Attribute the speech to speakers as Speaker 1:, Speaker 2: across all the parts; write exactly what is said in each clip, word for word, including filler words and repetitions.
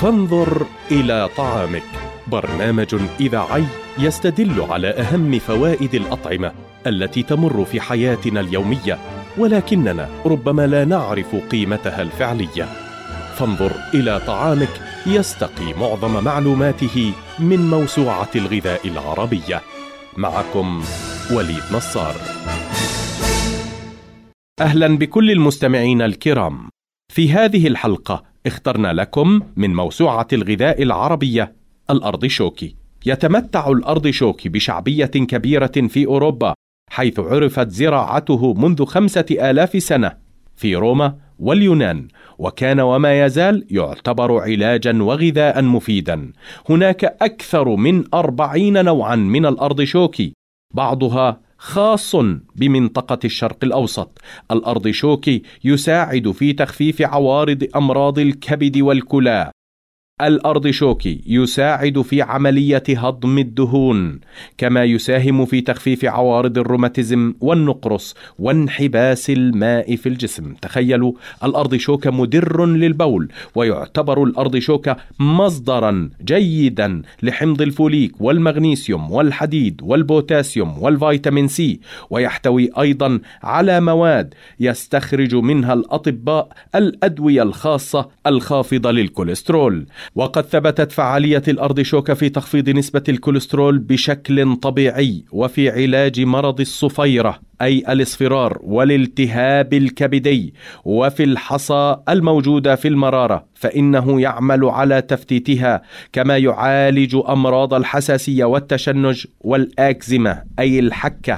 Speaker 1: فانظر إلى طعامك، برنامج إذاعي يستدل على أهم فوائد الأطعمة التي تمر في حياتنا اليومية، ولكننا ربما لا نعرف قيمتها الفعلية. فانظر إلى طعامك يستقي معظم معلوماته من موسوعة الغذاء العربية. معكم وليد نصار. أهلا بكل المستمعين الكرام. في هذه الحلقة اخترنا لكم من موسوعة الغذاء العربية الأرضشوكي. يتمتع الأرضشوكي بشعبية كبيرة في أوروبا، حيث عرفت زراعته منذ خمسة آلاف سنة في روما واليونان، وكان وما يزال يعتبر علاجا وغذاء مفيدا. هناك أكثر من أربعين نوعا من الأرضشوكي، بعضها خاص بمنطقة الشرق الأوسط. الأرضشوكي يساعد في تخفيف عوارض أمراض الكبد والكلى. الأرضشوكي يساعد في عملية هضم الدهون، كما يساهم في تخفيف عوارض الروماتيزم والنقرس وانحباس الماء في الجسم. تخيلوا، الأرضشوك مدر للبول، ويعتبر الأرضشوك مصدرا جيدا لحمض الفوليك والمغنيسيوم والحديد والبوتاسيوم والفيتامين سي، ويحتوي أيضا على مواد يستخرج منها الأطباء الأدوية الخاصة الخافضة للكوليسترول. وقد ثبتت فعالية الأرضشوك في تخفيض نسبة الكوليسترول بشكل طبيعي، وفي علاج مرض الصفيرة أي الاصفرار والالتهاب الكبدي، وفي الحصى الموجودة في المرارة فإنه يعمل على تفتيتها، كما يعالج أمراض الحساسية والتشنج والأكزيما أي الحكة.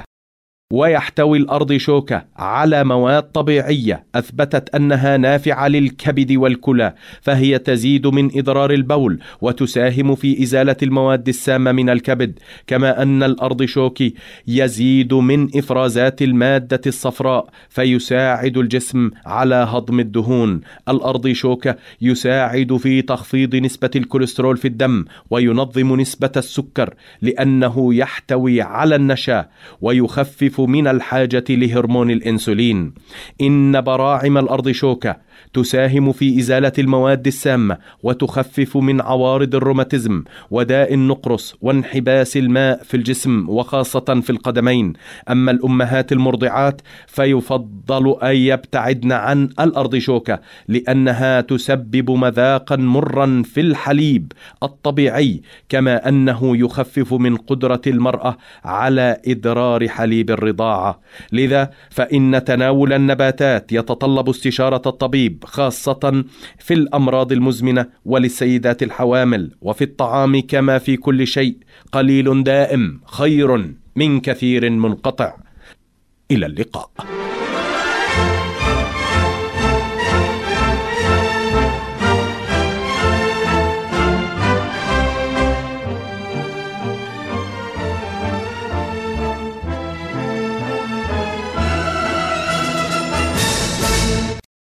Speaker 1: ويحتوي الأرضشوك على مواد طبيعية أثبتت أنها نافعة للكبد والكلى، فهي تزيد من إضرار البول وتساهم في إزالة المواد السامة من الكبد، كما أن الأرضشوك يزيد من إفرازات المادة الصفراء فيساعد الجسم على هضم الدهون. الأرضشوك يساعد في تخفيض نسبة الكوليسترول في الدم وينظم نسبة السكر، لأنه يحتوي على النشا ويخفف من الحاجة لهرمون الإنسولين. إن براعم الأرضشوك تساهم في إزالة المواد السامة وتخفف من عوارض الروماتيزم وداء النقرس وانحباس الماء في الجسم، وخاصة في القدمين. أما الأمهات المرضعات فيفضل أن يبتعدن عن الأرضشوك، لأنها تسبب مذاقا مرا في الحليب الطبيعي، كما أنه يخفف من قدرة المرأة على إدرار حليب الرضاعة. لذا فإن تناول النباتات يتطلب استشارة الطبيب، خاصة في الأمراض المزمنة وللسيدات الحوامل. وفي الطعام كما في كل شيء، قليل دائم خير من كثير منقطع. إلى اللقاء.